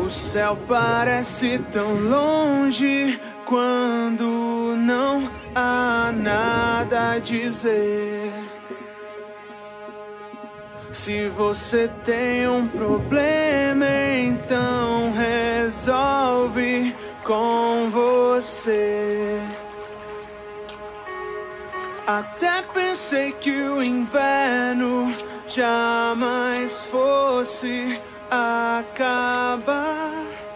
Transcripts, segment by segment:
céu parece tão longe quando não há nada a dizer. Se você tem um problema, então resolve com você. Até pensei que o inverno jamais fosse acabar.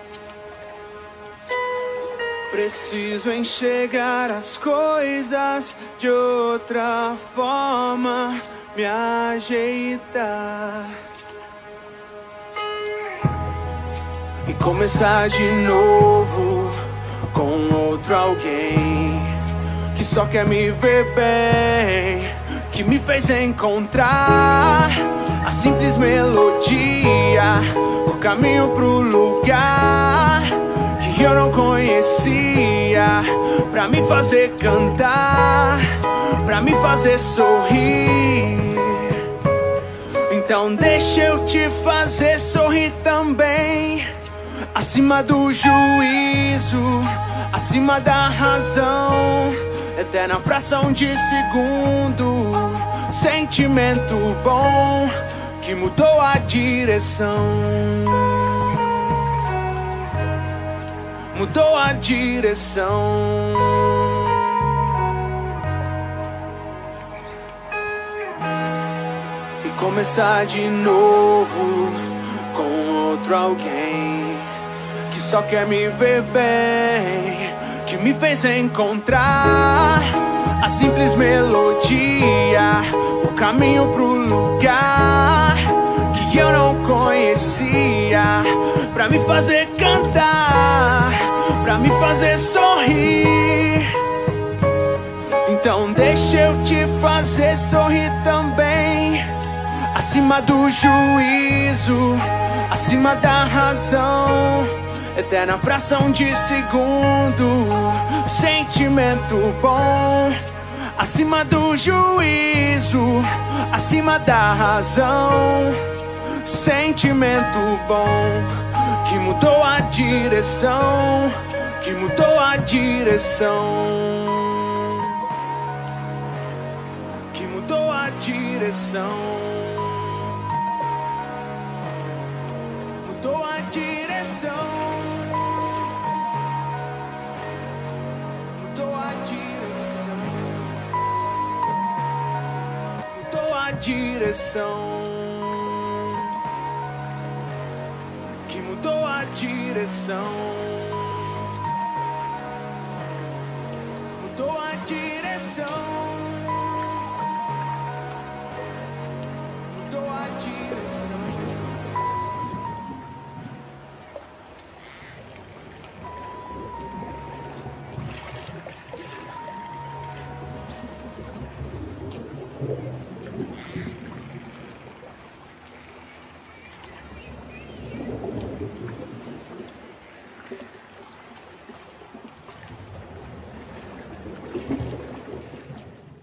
Preciso enxergar as coisas de outra forma, me ajeitar e começar de novo com outro alguém que só quer me ver bem, que me fez encontrar a simples melodia, o caminho pro lugar que eu não conhecia, pra me fazer cantar, pra me fazer sorrir. Então deixa eu te fazer sorrir também, acima do juízo, acima da razão, eterna fração de segundo, sentimento bom que mudou a direção. Mudou a direção. E começar de novo com outro alguém que só quer me ver bem, que me fez encontrar a simples melodia, o caminho pro lugar que eu não conhecia, pra me fazer cantar, pra me fazer sorrir. Então deixa eu te fazer sorrir também, acima do juízo, acima da razão, eterna fração de segundo, sentimento bom, acima do juízo, acima da razão, sentimento bom que mudou a direção, que mudou a direção, que mudou a direção, mudou a direção, mudou a direção, mudou a direção, que mudou a direção, mudou a direção, mudou a direção.